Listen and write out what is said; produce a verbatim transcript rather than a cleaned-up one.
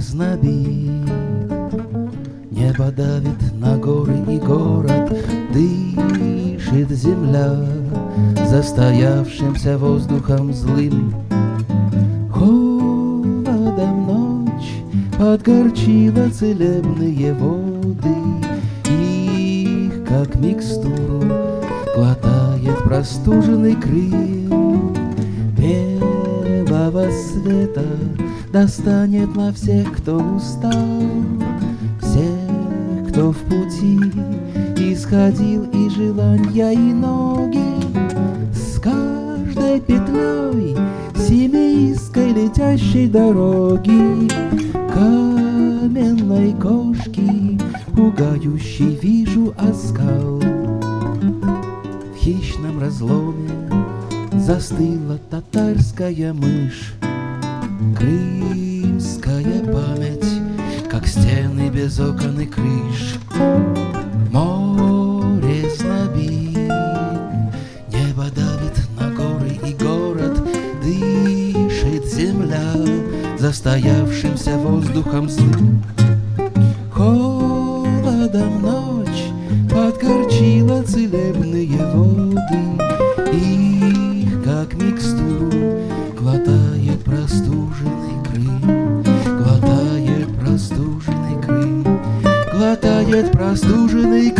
знобит. Небо давит на горы и город, дышит земля застоявшимся воздухом злым. Холодом ночь подгорчила целебные воды, их, как микстуру, глотает простуженный Крым. Белого света достанет на всех, кто устал, всех, кто в пути исходил и желанья, и ноги с каждой петлей семейской летящей дороги, каменной кошки пугающий вижу оскал. В хищном разломе застыла татарская мышь, крымская память, как стены без окон и крыш. Море знобит, небо давит на горы и город, дышит земля застоявшимся воздухом злым. Холодом ночь подгорчила целебные воды, их, как микстуру, глотает простуженный Крым, глотает простуженный Крым, глотает простуженный